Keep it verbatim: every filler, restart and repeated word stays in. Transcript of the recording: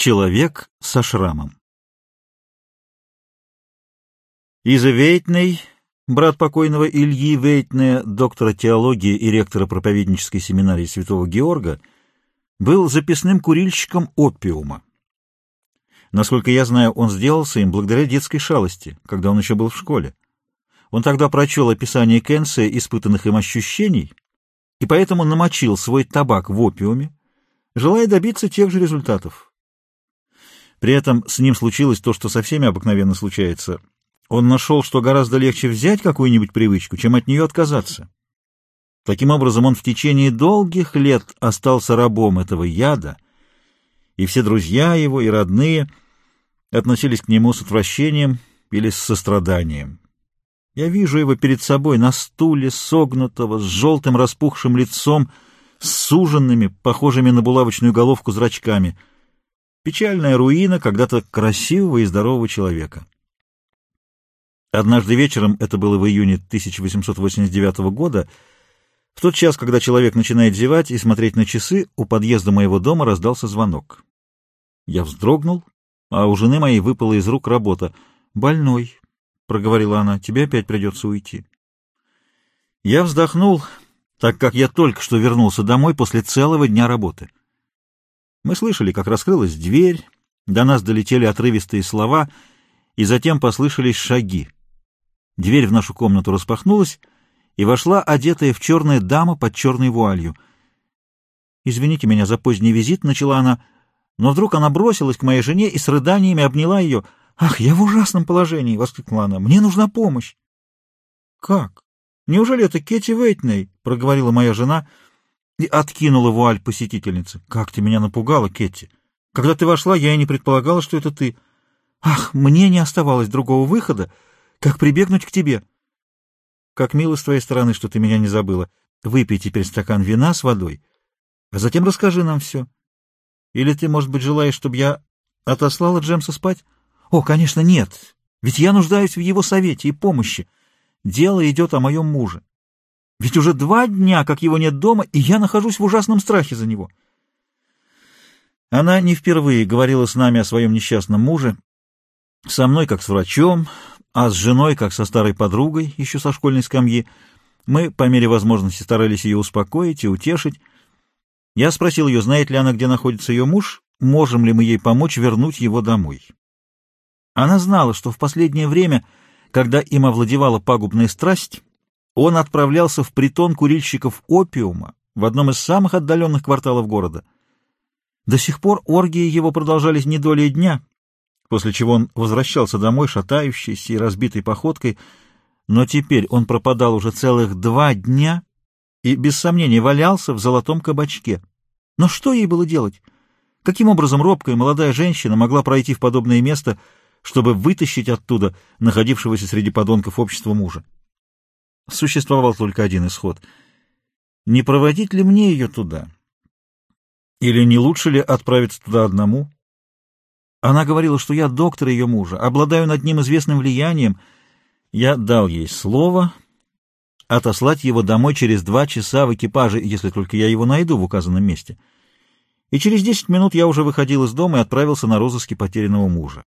Человек со шрамом. Иза Вейтней, брат покойного Ильи Вейтнея, доктора теологии и ректора проповеднической семинарии Святого Георга, был записным курильщиком опиума. Насколько я знаю, он сделался им благодаря детской шалости, когда он еще был в школе. Он тогда прочел описание Кенсия испытанных им ощущений и поэтому намочил свой табак в опиуме, желая добиться тех же результатов. При этом с ним случилось то, что со всеми обыкновенно случается. Он нашел, что гораздо легче взять какую-нибудь привычку, чем от нее отказаться. Таким образом, он в течение долгих лет остался рабом этого яда, и все друзья его и родные относились к нему с отвращением или с состраданием. Я вижу его перед собой на стуле, согнутого, с желтым распухшим лицом, с суженными, похожими на булавочную головку зрачками. Печальная руина когда-то красивого и здорового человека. Однажды вечером, это было в июне тысяча восемьсот восемьдесят девятого года, в тот час, когда человек начинает зевать и смотреть на часы, у подъезда моего дома раздался звонок. Я вздрогнул, а у жены моей выпала из рук работа. «Больной», — проговорила она, — «тебе опять придется уйти». Я вздохнул, так как я только что вернулся домой после целого дня работы. Мы слышали, как раскрылась дверь, до нас долетели отрывистые слова, и затем послышались шаги. Дверь в нашу комнату распахнулась, и вошла одетая в черное дама под черной вуалью. «Извините меня за поздний визит», — начала она, но вдруг она бросилась к моей жене и с рыданиями обняла ее. «Ах, я в ужасном положении!» — воскликнула она. «Мне нужна помощь!» «Как? Неужели это Кэти Вейтней?» — проговорила моя жена и откинула вуаль посетительницы. «Как ты меня напугала, Кэти! Когда ты вошла, я и не предполагала, что это ты. Ах, мне не оставалось другого выхода, как прибегнуть к тебе!» «Как мило с твоей стороны, что ты меня не забыла. Выпей теперь стакан вина с водой, а затем расскажи нам все. Или ты, может быть, желаешь, чтобы я отослала Джемса спать?» «О, конечно, нет, ведь я нуждаюсь в его совете и помощи. Дело идет о моем муже. Ведь уже два дня, как его нет дома, и я нахожусь в ужасном страхе за него». Она не впервые говорила с нами о своем несчастном муже, со мной как с врачом, а с женой как со старой подругой, еще со школьной скамьи. Мы, по мере возможности, старались ее успокоить и утешить. Я спросил ее, знает ли она, где находится ее муж, можем ли мы ей помочь вернуть его домой. Она знала, что в последнее время, когда им овладевала пагубная страсть, он отправлялся в притон курильщиков опиума в одном из самых отдаленных кварталов города. До сих пор оргии его продолжались не долей дня, после чего он возвращался домой, шатающийся и разбитой походкой, но теперь он пропадал уже целых два дня и, без сомнения, валялся в золотом кабачке. Но что ей было делать? Каким образом робкая молодая женщина могла пройти в подобное место, чтобы вытащить оттуда находившегося среди подонков общества мужа? Существовал только один исход. Не проводить ли мне ее туда? Или не лучше ли отправиться туда одному? Она говорила, что я доктор ее мужа, обладаю над ним известным влиянием. Я дал ей слово отослать его домой через два часа в экипаже, если только я его найду в указанном месте. И через десять минут я уже выходил из дома и отправился на розыски потерянного мужа.